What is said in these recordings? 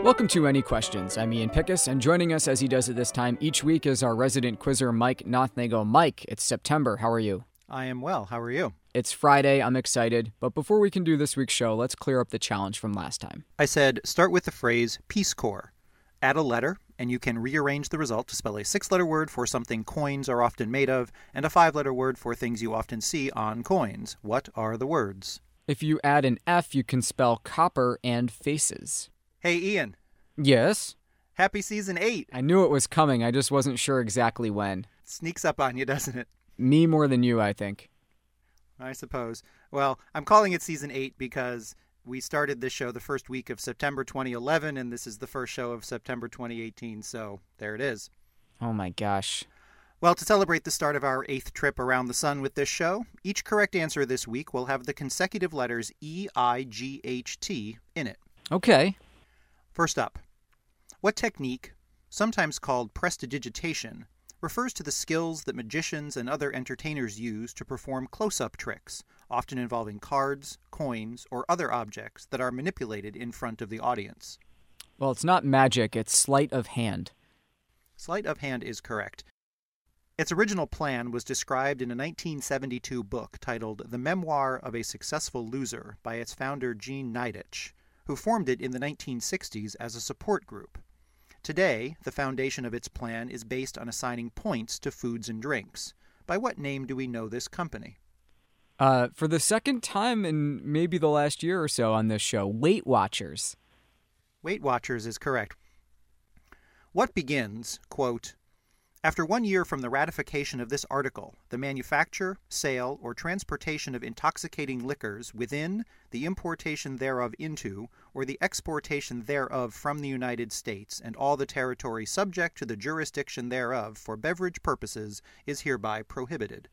Welcome to Any Questions. I'm Ian Pickus, and joining us as he does at this time each week is our resident quizzer, Mike Nothnagel. Mike, it's September. How are you? I am well. How are you? It's Friday. I'm excited. But before we can do this week's show, let's clear up the challenge from last time. I said start with the phrase Peace Corps. Add a letter, and you can rearrange the result to spell a 6-letter word for something coins are often made of, and a 5-letter word for things you often see on coins. What are the words? If you add an F, you can spell copper and faces. Hey, Ian. Yes? Happy Season 8. I knew it was coming. I just wasn't sure exactly when. It sneaks up on you, doesn't it? Me more than you, I think. I suppose. Well, I'm calling it Season 8 because we started this show the first week of September 2011, and this is the first show of September 2018, so there it is. Oh my gosh. Well, to celebrate the start of our 8th trip around the sun with this show, each correct answer this week will have the consecutive letters E-I-G-H-T in it. Okay. First up, what technique, sometimes called prestidigitation, refers to the skills that magicians and other entertainers use to perform close-up tricks, often involving cards, coins, or other objects that are manipulated in front of the audience? Well, it's not magic, it's sleight of hand. Sleight of hand is correct. Its original plan was described in a 1972 book titled The Memoir of a Successful Loser by its founder Gene Nidetch, who formed it in the 1960s as a support group. Today, the foundation of its plan is based on assigning points to foods and drinks. By what name do we know this company? For the second time in maybe the last year or so on this show, Weight Watchers. Weight Watchers is correct. What begins, quote, "After 1 year from the ratification of this article, the manufacture, sale, or transportation of intoxicating liquors within, the importation thereof into, or the exportation thereof from the United States, and all the territory subject to the jurisdiction thereof for beverage purposes, is hereby prohibited."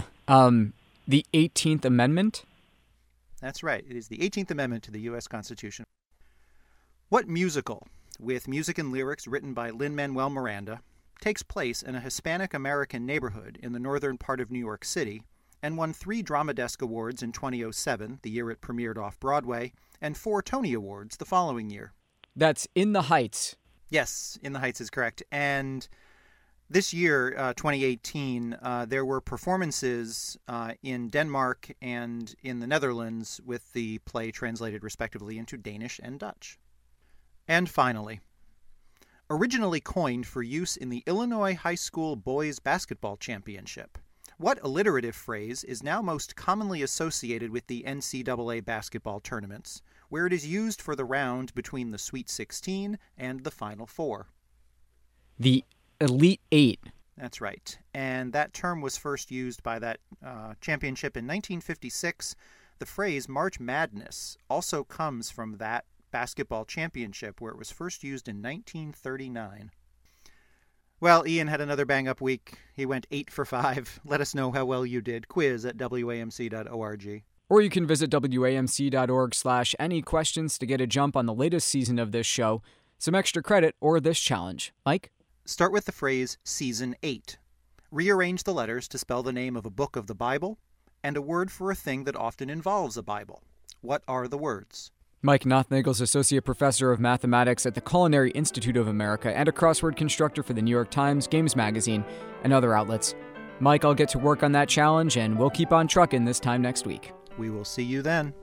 The 18th Amendment? That's right. It is the 18th Amendment to the U.S. Constitution. What musical, with music and lyrics written by Lin-Manuel Miranda, takes place in a Hispanic-American neighborhood in the northern part of New York City, and won 3 Drama Desk Awards in 2007, the year it premiered off-Broadway, and 4 Tony Awards the following year? That's In the Heights. Yes, In the Heights is correct. And this year, 2018, there were performances in Denmark and in the Netherlands with the play translated respectively into Danish and Dutch. And finally, originally coined for use in the Illinois High School Boys Basketball Championship, what alliterative phrase is now most commonly associated with the NCAA basketball tournaments, where it is used for the round between the Sweet 16 and the Final Four? The Elite Eight. That's right. And that term was first used by that championship in 1956. The phrase March Madness also comes from that basketball championship, where it was first used in 1939. Well, Ian had another bang-up week. He went 8 for 5. Let us know how well you did. Quiz at WAMC.org. Or you can visit WAMC.org/any questions to get a jump on the latest season of this show, some extra credit, or this challenge. Mike? Start with the phrase Season 8. Rearrange the letters to spell the name of a book of the Bible and a word for a thing that often involves a Bible. What are the words? Mike Nothnagel is Associate Professor of Mathematics at the Culinary Institute of America and a crossword constructor for the New York Times, Games Magazine, and other outlets. Mike, I'll get to work on that challenge, and we'll keep on trucking this time next week. We will see you then.